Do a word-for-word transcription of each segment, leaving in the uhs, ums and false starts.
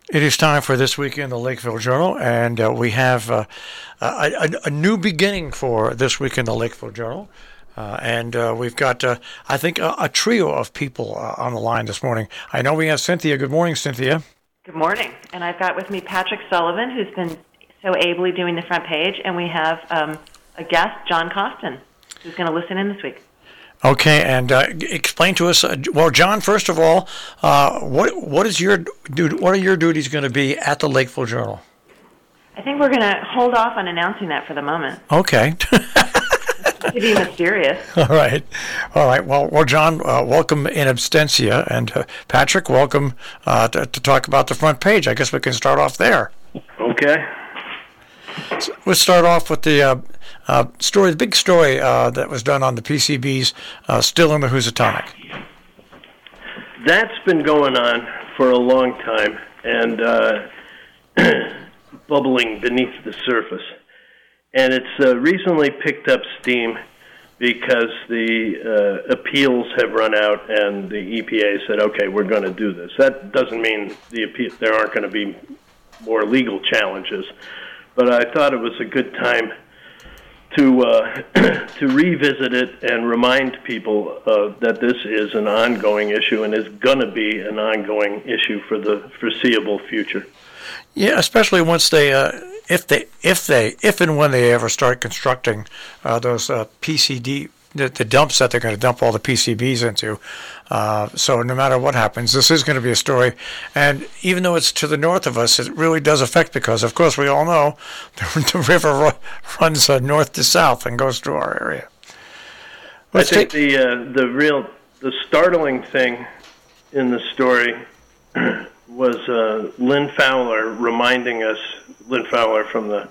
It is time for This Week in the Lakeville Journal, and uh, we have uh, a, a, a new beginning for This Week in the Lakeville Journal. Uh, and uh, we've got, uh, I think, a, a trio of people uh, on the line this morning. I know we have Cynthia. Good morning, Cynthia. Good morning. And I've got with me Patrick Sullivan, who's been so ably doing the front page, and we have um, a guest, John Costin, who's going to listen in this week. Okay, and uh, explain to us. Uh, well, John, first of all, uh, what what is your dude? What are your duties going to be at the Lakeville Journal? I think we're going to hold off on announcing that for the moment. Okay. To be mysterious. All right, all right. Well, well, John, uh, welcome in absentia, and uh, Patrick, welcome uh, to, to talk about the front page. I guess we can start off there. Okay. So we'll start off with the uh, uh, story, the big story uh, that was done on the P C Bs, uh, still in the Housatonic. That's been going on for a long time and uh, bubbling beneath the surface. And it's uh, recently picked up steam because the uh, appeals have run out and the E P A said, okay, we're going to do this. That doesn't mean the appeal, there aren't going to be more legal challenges. But I thought it was a good time to uh, to revisit it and remind people uh, that this is an ongoing issue and is going to be an ongoing issue for the foreseeable future. Yeah, especially once they, uh, if they, if they, if and when they ever start constructing uh, those uh, P C D, the, the dumps that they're going to dump all the P C Bs into. Uh, so no matter what happens, this is going to be a story. And even though it's to the north of us, it really does affect because, of course, we all know the, the river ru- runs uh, north to south and goes through our area. Let's I think take- the uh, the real the startling thing in the story was uh, Lynn Fowler reminding us, Lynn Fowler from the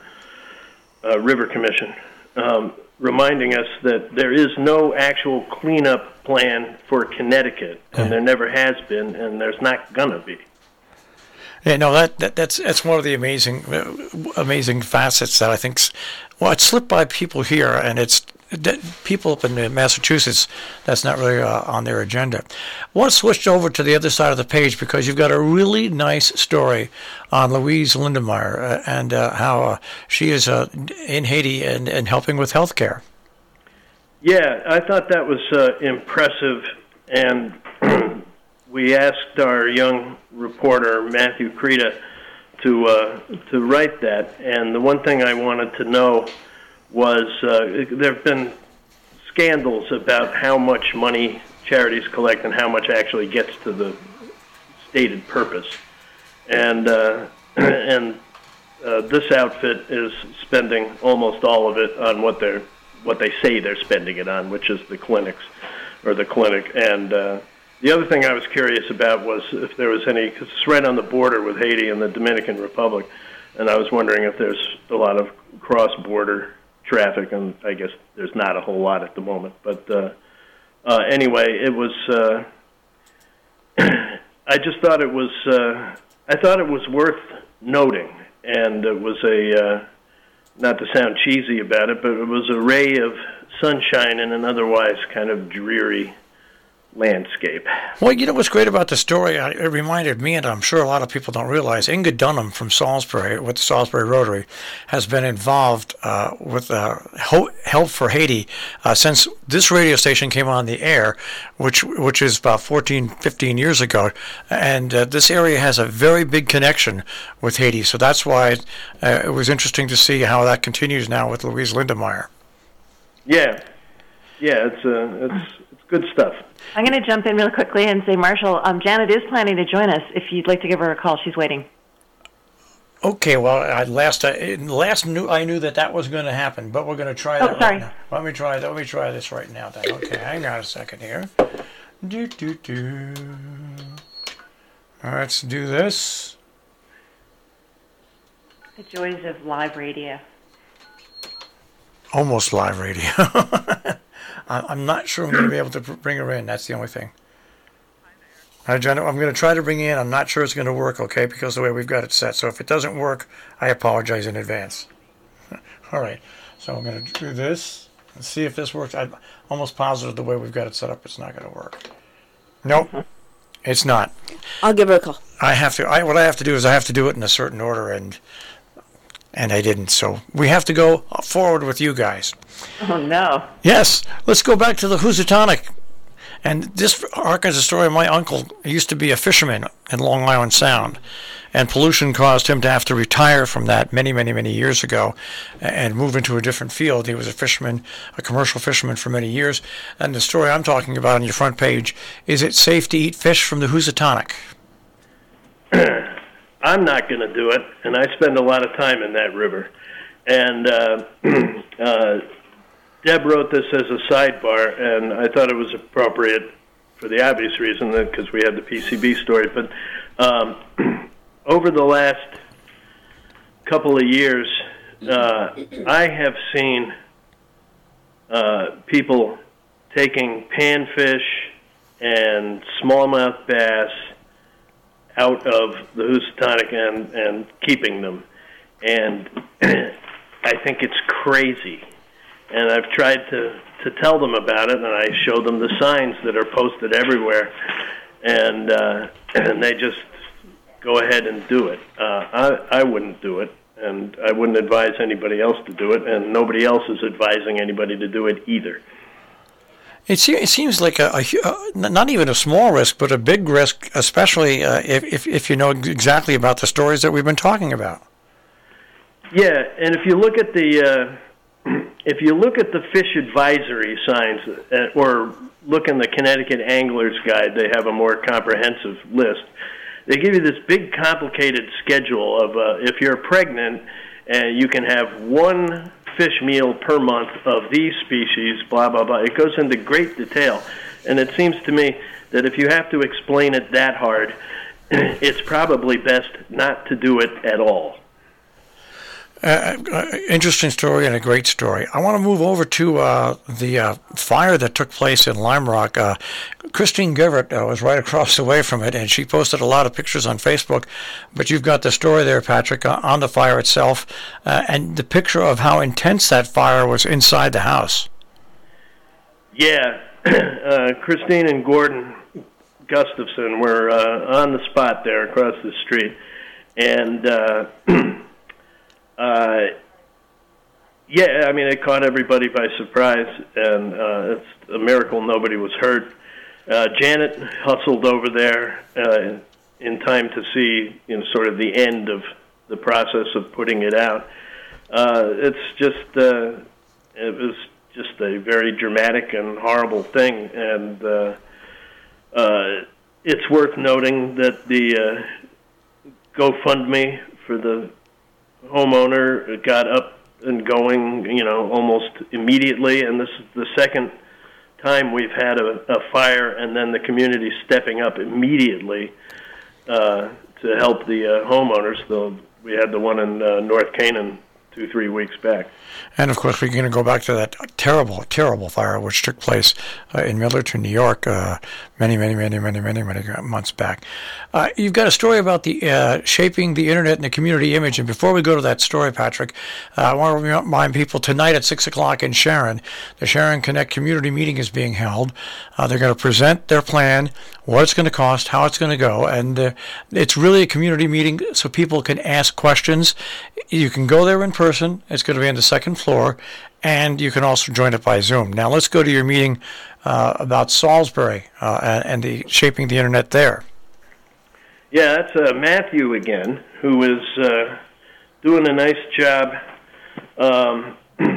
uh, River Commission, um, reminding us that there is no actual cleanup plan for Connecticut, and yeah. there never has been, and there's not gonna be. Yeah, no, that, that that's that's one of the amazing uh, amazing facets that I think, well, it slipped by people here, and it's that people up in Massachusetts, that's not really uh, on their agenda. I want to switch over to the other side of the page because you've got a really nice story on Louise Lindenmayer uh, and uh, how uh, she is uh, in Haiti and, and helping with health care. Yeah, I thought that was uh, impressive, and we asked our young reporter, Matthew Creta, to uh, to write that. And the one thing I wanted to know was uh, there have been scandals about how much money charities collect and how much actually gets to the stated purpose. And uh, and uh, this outfit is spending almost all of it on what they're what they say they're spending it on, which is the clinics or the clinic. And uh, the other thing I was curious about was if there was any, because it's right on the border with Haiti and the Dominican Republic, and I was wondering if there's a lot of cross-border traffic, and I guess there's not a whole lot at the moment. But uh, uh, anyway, it was. Uh, I just thought it was. Uh, I thought it was worth noting, and it was a. Uh, not to sound cheesy about it, but it was a ray of sunshine in an otherwise kind of dreary landscape. Well, you know what's great about the story? It reminded me, and I'm sure a lot of people don't realize, Inga Dunham from Salisbury, with the Salisbury Rotary, has been involved uh, with uh, Help for Haiti uh, since this radio station came on the air, which which is about fourteen, fifteen years ago. And uh, this area has a very big connection with Haiti, so that's why it, uh, it was interesting to see how that continues now with Louise Lindenmayer. Yeah, yeah, it's uh, it's it's good stuff. I'm going to jump in real quickly and say, Marshall, um, Janet is planning to join us. If you'd like to give her a call, she's waiting. Okay, well, I last I, last knew I knew that that was going to happen, but we're going to try oh, that sorry. right now. Let me try. Let me try this right now. Then. Okay, hang on a second here. Do do do. All right, let's do this. The joys of live radio. Almost live radio. I'm not sure I'm going to be able to bring her in. That's the only thing. I'm going to try to bring in. I'm not sure it's going to work, okay, because of the way we've got it set. So if it doesn't work, I apologize in advance. All right. So I'm going to do this and see if this works. I'm almost positive the way we've got it set up, it's not going to work. Nope. It's not. I'll give her a call. I have to. I, what I have to do is I have to do it in a certain order, and and I didn't. So we have to go forward with you guys. Oh no. Yes. Let's go back to the Housatonic. And this harkens a story of my uncle. He used to be a fisherman in Long Island Sound, and pollution caused him to have to retire from that many, many, many years ago and move into a different field. He was a fisherman, a commercial fisherman for many years. And the story I'm talking about on your front page, is it safe to eat fish from the Housatonic? I'm not going to do it, and I spend a lot of time in that river. And uh, uh, Deb wrote this as a sidebar, and I thought it was appropriate for the obvious reason that because we had the P C B story. But um, over the last couple of years, uh, I have seen uh, people taking panfish and smallmouth bass out of the Housatonic and, and keeping them. And I think it's crazy. And I've tried to, to tell them about it, and I show them the signs that are posted everywhere, and uh, and they just go ahead and do it. Uh, I, I wouldn't do it, and I wouldn't advise anybody else to do it, and nobody else is advising anybody to do it either. It, se- it seems like a, a, a not even a small risk, but a big risk, especially uh, if, if if you know exactly about the stories that we've been talking about. Yeah, and if you look at the uh, if you look at the fish advisory signs, uh, or look in the Connecticut Angler's Guide, they have a more comprehensive list. They give you this big, complicated schedule of uh, if you're pregnant, uh, you can have one fish meal per month of these species, blah, blah, blah. It goes into great detail. And it seems to me that if you have to explain it that hard, it's probably best not to do it at all. Uh, uh, interesting story and a great story. I want to move over to uh, the uh, fire that took place in Lime Rock. Uh, Christine Givert uh, was right across the way from it, and she posted a lot of pictures on Facebook. But you've got the story there, Patrick, uh, on the fire itself, uh, and the picture of how intense that fire was inside the house. Yeah, uh, Christine and Gordon Gustafson were uh, on the spot there across the street, and uh, Uh, yeah, I mean, it caught everybody by surprise, and uh, it's a miracle nobody was hurt. Uh, Janet hustled over there uh, in time to see, you know, sort of the end of the process of putting it out. Uh, it's just, uh, it was just a very dramatic and horrible thing, and uh, uh, it's worth noting that the uh, GoFundMe for the homeowner got up and going, you know, almost immediately, and this is the second time we've had a, a fire, and then the community stepping up immediately uh, to help the uh, homeowners. So we had the one in uh, North Canaan two, three weeks back. And, of course, we're going to go back to that terrible, terrible fire which took place uh, in Millerton, New York, uh, many, many, many, many, many, many months back. Uh, you've got a story about the uh, shaping the Internet and the community image. And before we go to that story, Patrick, uh, I want to remind people tonight at six o'clock in Sharon, the Sharon Connect community meeting is being held. Uh, they're going to present their plan, what it's going to cost, how it's going to go. And uh, it's really a community meeting so people can ask questions. You can go there in person. It's going to be on the second floor, and you can also join it by Zoom. Now let's go to your meeting uh, about Salisbury uh, and, and the shaping the Internet there. Yeah, that's uh, Matthew again, who is uh, doing a nice job um,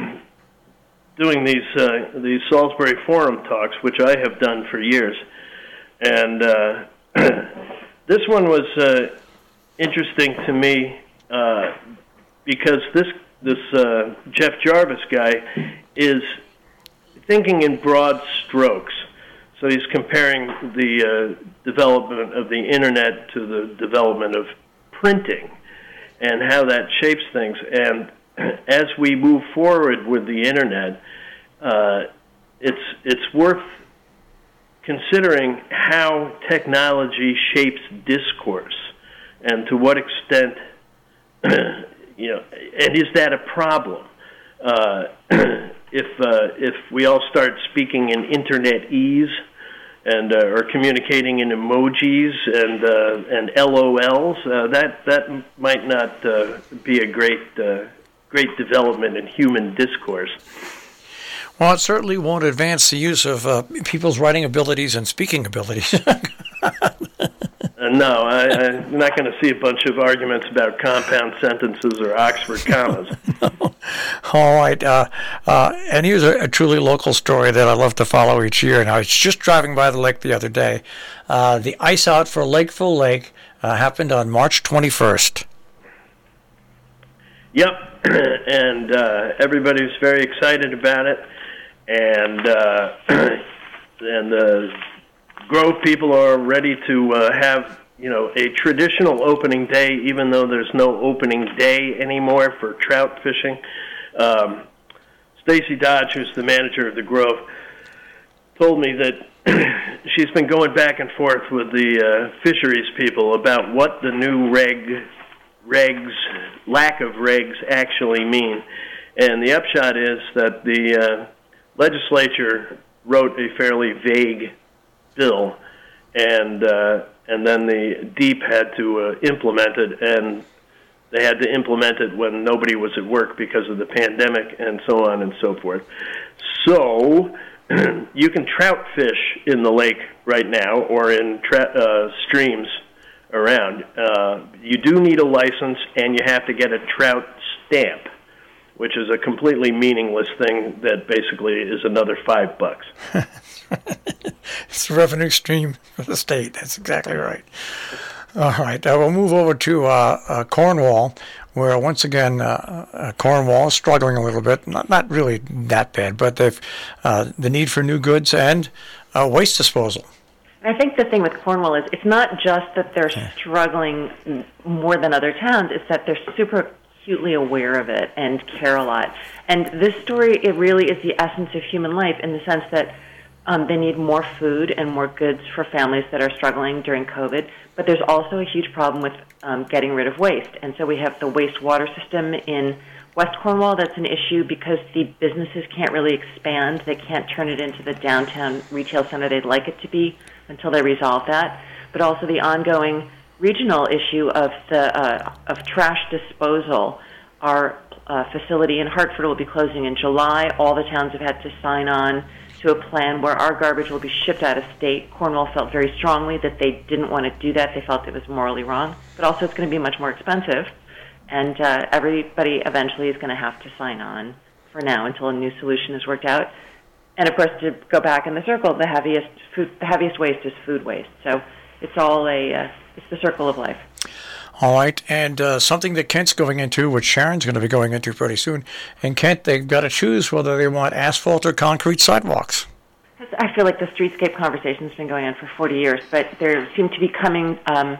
doing these uh, these Salisbury Forum talks, which I have done for years. And uh, this one was uh, interesting to me uh, because this this uh, Jeff Jarvis guy is thinking in broad strokes. So he's comparing the uh, development of the Internet to the development of printing and how that shapes things. And as we move forward with the Internet, uh, it's it's worth considering how technology shapes discourse and to what extent, you know, and is that a problem? Uh, if uh, if we all start speaking in Internetese, and uh, are communicating in emojis and uh, and L O Ls. Uh, that that might not uh, be a great uh, great development in human discourse. Well, it certainly won't advance the use of uh, people's writing abilities and speaking abilities. Uh, no, I, I'm not going to see a bunch of arguments about compound sentences or Oxford commas. No. All right. Uh, uh, and here's a, a truly local story that I love to follow each year. And I was just driving by the lake the other day. Uh, the ice out for Lakeville Lake uh, happened on March twenty-first. Yep, and uh, everybody was very excited about it. And, uh, and the Grove people are ready to uh, have, you know, a traditional opening day, even though there's no opening day anymore for trout fishing. Um, Stacy Dodge, who's the manager of the Grove, told me that she's been going back and forth with the uh, fisheries people about what the new reg, regs, lack of regs actually mean. And the upshot is that the uh, legislature wrote a fairly vague bill, and uh, and then the DEEP had to uh, implement it, and they had to implement it when nobody was at work because of the pandemic, and so on and so forth. So you can trout fish in the lake right now, or in tra- uh, streams around. Uh, you do need a license, and you have to get a trout stamp, which is a completely meaningless thing that basically is another five bucks. It's a revenue stream for the state. That's exactly right. All right. Uh, we'll move over to uh, uh, Cornwall, where once again uh, uh, Cornwall is struggling a little bit. Not not really that bad, but they've uh, the need for new goods and uh, waste disposal. I think the thing with Cornwall is it's not just that they're yeah. struggling more than other towns, it's that they're super acutely aware of it and care a lot. And this story, it really is the essence of human life in the sense that um, they need more food and more goods for families that are struggling during COVID, but there's also a huge problem with um, getting rid of waste. And so we have the wastewater system in West Cornwall that's an issue because the businesses can't really expand. They can't turn it into the downtown retail center they'd like it to be until they resolve that. But also the ongoing regional issue of the uh, of trash disposal. Our uh, facility in Hartford will be closing in July. All the towns have had to sign on to a plan where our garbage will be shipped out of state. Cornwall felt very strongly that they didn't want to do that. They felt it was morally wrong. But also it's going to be much more expensive. And uh, everybody eventually is going to have to sign on for now until a new solution is worked out. And, of course, to go back in the circle, the heaviest food, the heaviest waste is food waste. So it's all a uh, it's the circle of life. All right, and uh, something that Kent's going into, which Sharon's going to be going into pretty soon. In Kent, they've got to choose whether they want asphalt or concrete sidewalks. I feel like the streetscape conversation has been going on for forty years, but there seem to be coming um,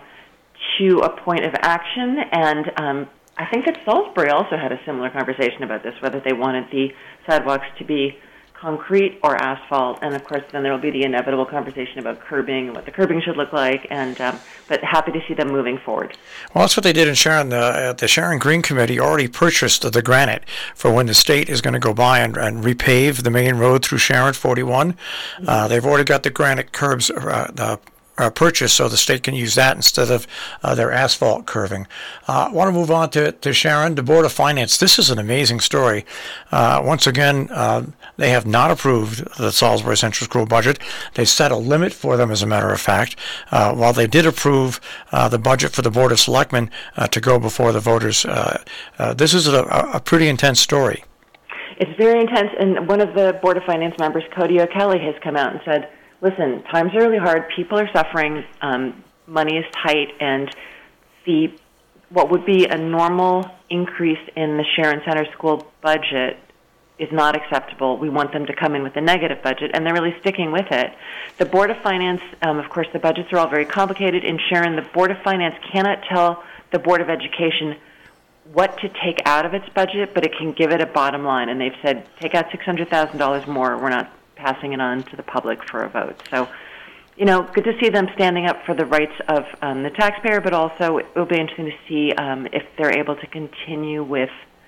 to a point of action, and um, I think that Salisbury also had a similar conversation about this, whether they wanted the sidewalks to be concrete or asphalt, and of course then there will be the inevitable conversation about curbing and what the curbing should look like, and um, but happy to see them moving forward. Well, that's what they did in Sharon. The, the Sharon Green Committee already purchased the granite for when the state is going to go by and, and repave the main road through Sharon forty-one. Mm-hmm. Uh, they've already got the granite curbs uh, the Uh, purchase, so the state can use that instead of uh, their asphalt curving. I uh, want to move on to, to Sharon, the Board of Finance. This is an amazing story. Uh, once again, uh, they have not approved the Salisbury Central School budget. They set a limit for them, as a matter of fact, uh, while they did approve uh, the budget for the Board of Selectmen uh, to go before the voters. Uh, uh, this is a, a pretty intense story. It's very intense, and one of the Board of Finance members, Cody O'Kelly, has come out and said, listen, times are really hard. People are suffering. Um, money is tight, and the what would be a normal increase in the Sharon Center School budget is not acceptable. We want them to come in with a negative budget, and they're really sticking with it. The Board of Finance, um, of course, the budgets are all very complicated. In Sharon, the Board of Finance cannot tell the Board of Education what to take out of its budget, but it can give it a bottom line, and they've said, take out six hundred thousand dollars more. We're not passing it on to the public for a vote. So, you know, good to see them standing up for the rights of um, the taxpayer, but also it will be interesting to see um, if they're able to continue with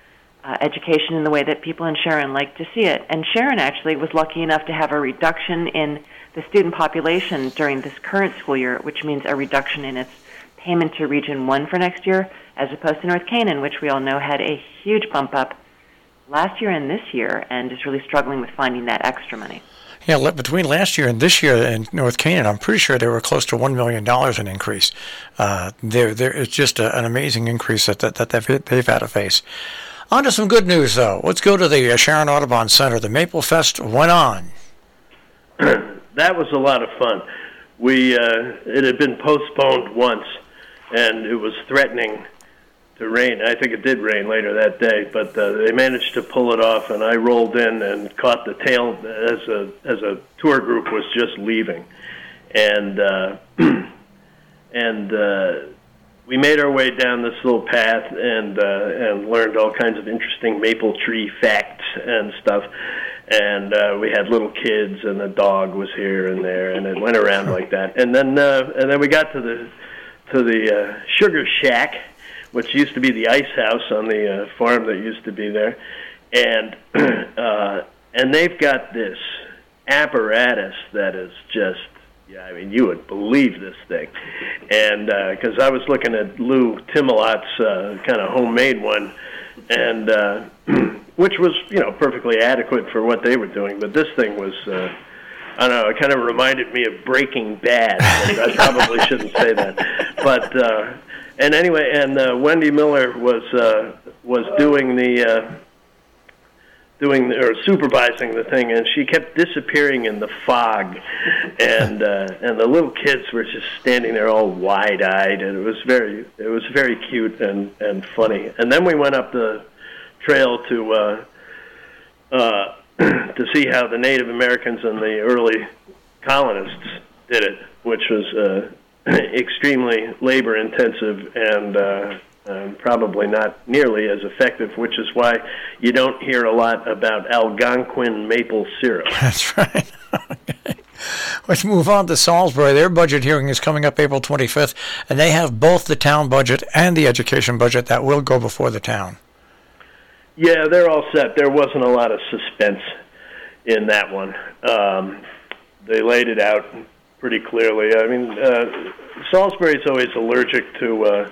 uh, education in the way that people in Sharon like to see it. And Sharon actually was lucky enough to have a reduction in the student population during this current school year, which means a reduction in its payment to Region one for next year, as opposed to North Canaan, which we all know had a huge bump up last year and this year, and is really struggling with finding that extra money. Yeah, between last year and this year in North Canaan, I'm pretty sure they were close to one million dollars in increase. Uh, there, there, it's just a, an amazing increase that, that, that they've, they've had to face. On to some good news, though. Let's go to the uh, Sharon Audubon Center. The Maple Fest went on. That was a lot of fun. We uh, it had been postponed once, and it was threatening to rain. I think it did rain later that day, but uh, they managed to pull it off, and I rolled in and caught the tail as a as a tour group was just leaving, and uh, and uh, we made our way down this little path and uh, and learned all kinds of interesting maple tree facts and stuff. And uh, we had little kids, and the dog was here and there, and it went around like that. And then uh, and then we got to the to the uh, Sugar Shack, which used to be the ice house on the uh, farm that used to be there, and uh, and they've got this apparatus that is just, yeah, I mean, you would believe this thing, and because uh, I was looking at Lou Timelot's uh, kind of homemade one, and uh, which was, you know, perfectly adequate for what they were doing, but this thing was, uh, I don't know, it kind of reminded me of Breaking Bad. I probably shouldn't say that, but. Uh, And anyway, and uh, Wendy Miller was uh, was doing the uh, doing the, or supervising the thing, and she kept disappearing in the fog, and uh, and the little kids were just standing there all wide-eyed, and it was very it was very cute and, and funny. And then we went up the trail to uh, uh, to see how the Native Americans and the early colonists did it, which was. Uh, extremely labor-intensive and uh, um, probably not nearly as effective, which is why you don't hear a lot about Algonquin maple syrup. That's right. Okay. Let's move on to Salisbury. Their budget hearing is coming up April twenty-fifth, and they have both the town budget and the education budget that will go before the town. Yeah, they're all set. There wasn't a lot of suspense in that one. Um, they laid it out pretty clearly. I mean, uh, Salisbury's always allergic to uh,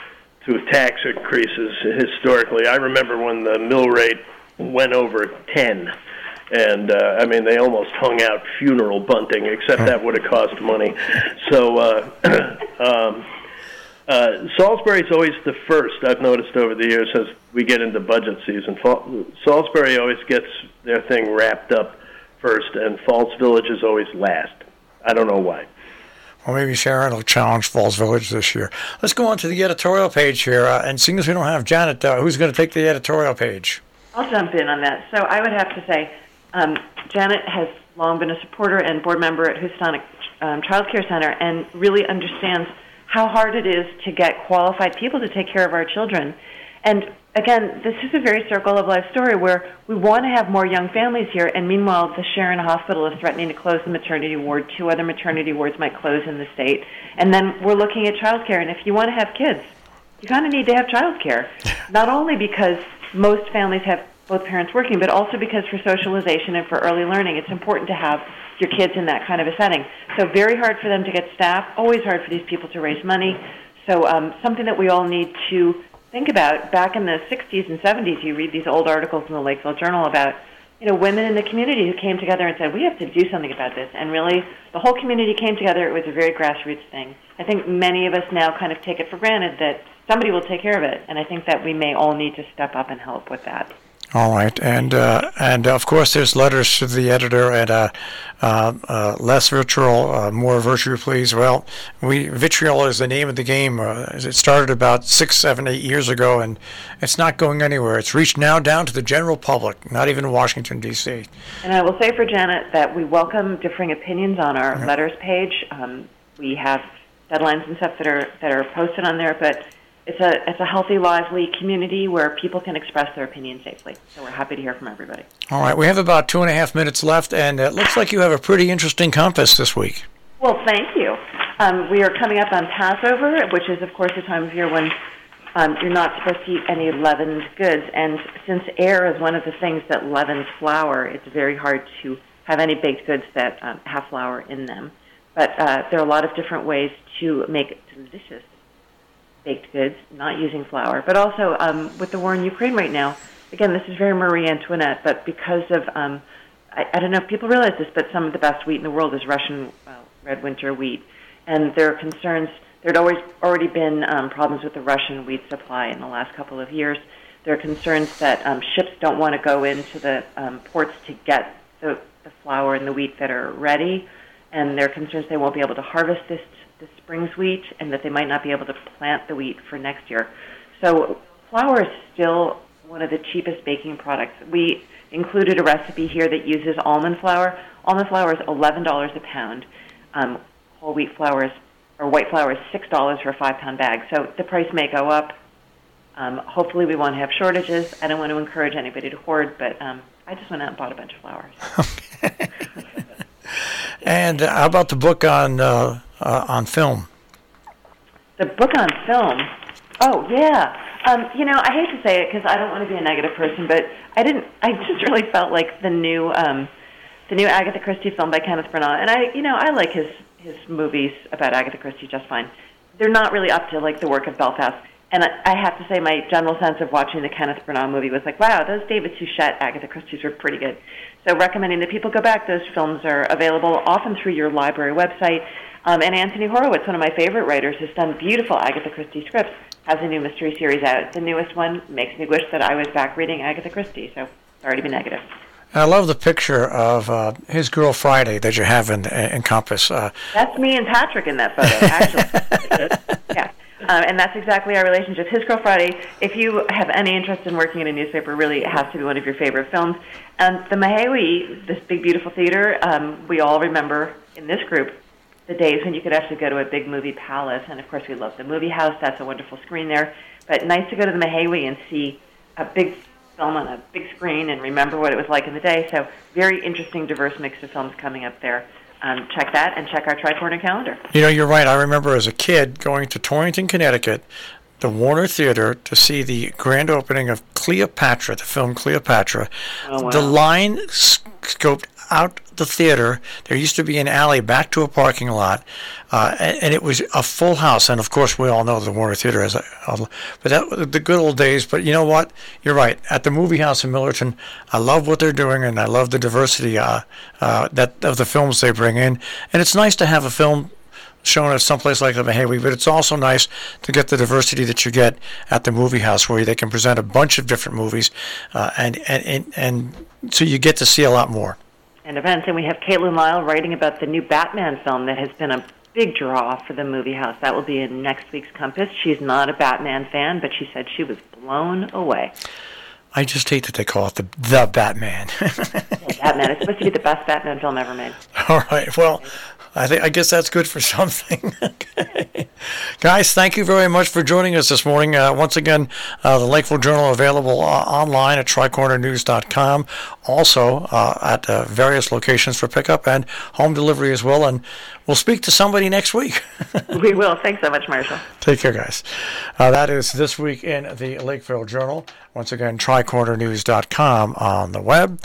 to tax increases historically. I remember when the mill rate went over ten, and uh, I mean, they almost hung out funeral bunting, except that would have cost money. So uh, um, uh, Salisbury's always the first, I've noticed over the years as we get into budget season. Salisbury always gets their thing wrapped up first, and Falls Village is always last. I don't know why. Well, maybe Sharon will challenge Falls Village this year. Let's go on to the editorial page here. Uh, and seeing as we don't have Janet, uh, who's going to take the editorial page? I'll jump in on that. So I would have to say um, Janet has long been a supporter and board member at Houstonic um, Child Care Center and really understands how hard it is to get qualified people to take care of our children. And again, this is a very circle of life story where we want to have more young families here, and meanwhile, the Sharon Hospital is threatening to close the maternity ward. Two other maternity wards might close in the state. And then we're looking at child care, and if you want to have kids, you kind of need to have child care, not only because most families have both parents working, but also because for socialization and for early learning, it's important to have your kids in that kind of a setting. So very hard for them to get staff, always hard for these people to raise money. So um, something that we all need to think about. Back in the sixties and seventies, you read these old articles in the Lakeville Journal about, you know, women in the community who came together and said, we have to do something about this. And really, the whole community came together. It was a very grassroots thing. I think many of us now kind of take it for granted that somebody will take care of it. And I think that we may all need to step up and help with that. All right, and uh, and of course there's letters to the editor at uh, uh, uh, less vitriol, uh, more virtue, please. Well, we vitriol is the name of the game. Uh, it started about six, seven, eight years ago, and it's not going anywhere. It's reached now down to the general public, not even Washington D C. And I will say for Janet that we welcome differing opinions on our yeah. letters page. Um, we have deadlines and stuff that are that are posted on there, but It's a it's a healthy, lively community where people can express their opinions safely. So we're happy to hear from everybody. All right, we have about two and a half minutes left, and it looks like you have a pretty interesting compass this week. Well, thank you. Um, we are coming up on Passover, which is, of course, a time of year when Um, you're not supposed to eat any leavened goods, and since air is one of the things that leavens flour, it's very hard to have any baked goods that um, have flour in them. But uh, there are a lot of different ways to make delicious baked goods, not using flour. But also, um, with the war in Ukraine right now, again, this is very Marie Antoinette, but because of, um, I, I don't know if people realize this, but some of the best wheat in the world is Russian uh, red winter wheat. And there are concerns. There had always already been um, problems with the Russian wheat supply in the last couple of years. There are concerns that um, ships don't want to go into the um, ports to get the, the flour and the wheat that are ready, and there are concerns they won't be able to harvest this, this spring's wheat, and that they might not be able to plant the wheat for next year. So flour is still one of the cheapest baking products. We included a recipe here that uses almond flour. Almond flour is eleven dollars a pound. Um, whole wheat flour is or white flour is six dollars for a five-pound bag. So the price may go up. Um, hopefully we won't have shortages. I don't want to encourage anybody to hoard, but um, I just went out and bought a bunch of flour. Okay. And uh, how about the book on uh, uh, on film? The book on film? Oh, yeah. Um, you know, I hate to say it because I don't want to be a negative person, but I didn't. I just really felt like the new um, the new Agatha Christie film by Kenneth Branagh, and I, you know, I like his his movies about Agatha Christie just fine. They're not really up to like the work of Belfast. And I, I have to say my general sense of watching the Kenneth Branagh movie was like, wow, those David Suchet Agatha Christie's were pretty good. So recommending that people go back. Those films are available often through your library website. Um, and Anthony Horowitz, one of my favorite writers, has done beautiful Agatha Christie scripts, has a new mystery series out. The newest one makes me wish that I was back reading Agatha Christie. So sorry to be negative. I love the picture of uh, his girl Friday that you have in, in Compass. Uh, that's me and Patrick in that photo, actually. Yeah, um, and that's exactly our relationship. His Girl Friday, if you have any interest in working in a newspaper, really it has to be one of your favorite films. And the Mahawi, this big, beautiful theater, um, we all remember in this group the days when you could actually go to a big movie palace. And, of course, we love the Movie House. That's a wonderful screen there. But nice to go to the Mahawi and see a big film on a big screen and remember what it was like in the day. So very interesting, diverse mix of films coming up there. Um, check that and check our Tri-Corner calendar. You know, you're right. I remember as a kid going to Torrington, Connecticut, the Warner Theater, to see the grand opening of Cleopatra, the film Cleopatra. Oh, wow. The line scoped out the theater. There used to be an alley back to a parking lot, uh, and, and it was a full house. And of course, we all know the Warner Theater is a, a but that was the good old days. But you know what? You're right. At the Movie House in Millerton, I love what they're doing, and I love the diversity uh, uh, that of the films they bring in. And it's nice to have a film shown at someplace like the Mahawi, but it's also nice to get the diversity that you get at the Movie House, where they can present a bunch of different movies, uh, and, and and and so you get to see a lot more. And events, and we have Caitlin Lyle writing about the new Batman film that has been a big draw for the Movie House. That will be in next week's Compass. She's not a Batman fan, but she said she was blown away. I just hate that they call it the the Batman. Yeah, Batman. It's supposed to be the best Batman film ever made. All right. Well, I think I guess that's good for something. Okay. Guys, thank you very much for joining us this morning. Uh, once again, uh, the Lakeville Journal available uh, online at tri corner news dot com. Also uh, at uh, various locations for pickup and home delivery as well. And we'll speak to somebody next week. We will. Thanks so much, Marshall. Take care, guys. Uh, that is This Week in the Lakeville Journal. Once again, tri corner news dot com on the web.